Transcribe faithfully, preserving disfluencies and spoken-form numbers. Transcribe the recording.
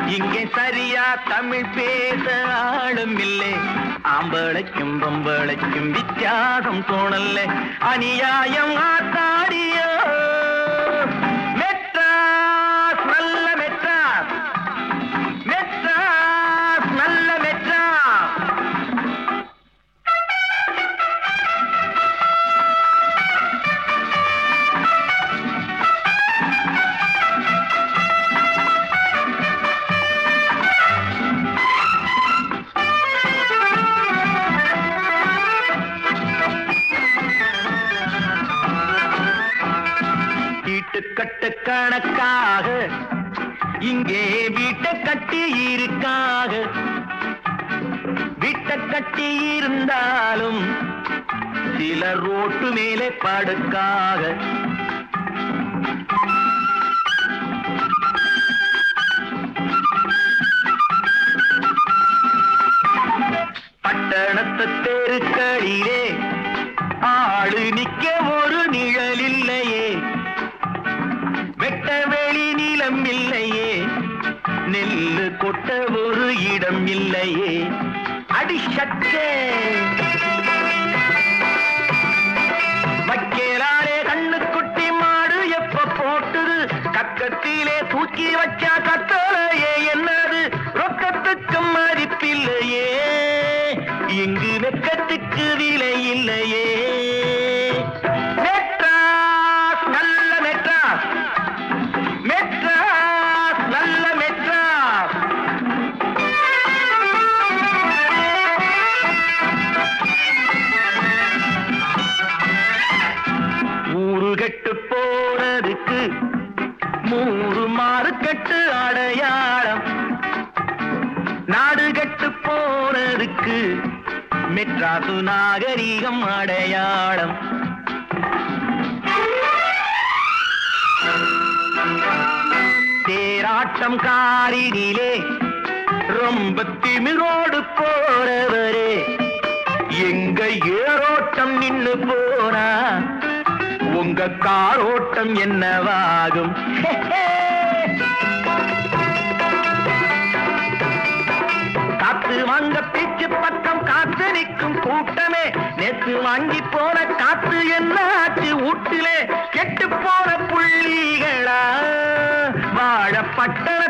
இங்கே சரியா தமிழ் பேச ஆளும் இல்லை. ஆம்பளைக்கும் பொம்பளைக்கும் வித்தியாசம் தோணல்ல. அநியாயம் ஆத்தாடியோ மெட்ராஸ் நல்ல மெட்ராஸ், மெட்ராஸ் நல்ல மெட்ராஸ். கட்டு கணக்காக இங்கே வீட்டை கட்டி இருக்காக. வீட்டை கட்டி இருந்தாலும் சில ரோட்டு மேலே படுக்காக. பட்டணத்து தெருக்களிலே ஆளு நிக்க ஒரு நிழல் இல்லையே. வெட்ட வெளி நிலம் இல்லையே. நெல்லு கொட்ட ஒரு இடம் இல்லையே. அடிச்சட்டே வைக்கலாலே கண்ணு குட்டி மாடு எப்ப போட்டுது. கக்கத்திலே தூக்கி வச்சா கத்தலையே என்னது. ரொக்கத்துக்கு மதிப்பில்லையே. இங்கு வெக்கத்துக்கு விலை இல்லையே. கெட்டு போனதுக்கு மூறு மாறு கட்டு அடையாளம். நாடு கெட்டு போனதுக்கு மெட்ராசு நாகரிகம் அடையாளம். தேராட்டம் காரினிலே ரொம்ப திமிரோடு போறவரே. எங்க ஏரோட்டம் நின்னு போனா உங்க காரோட்டம் என்னவாகும்? காத்து வாங்க பீச்சு பக்கம் காத்து நிற்கும் கூட்டமே. நேற்று வாங்கி போன காத்து என்ன ஆச்சு வீட்டிலே. கெட்டு போன புள்ளிகளா வாழ பட்டண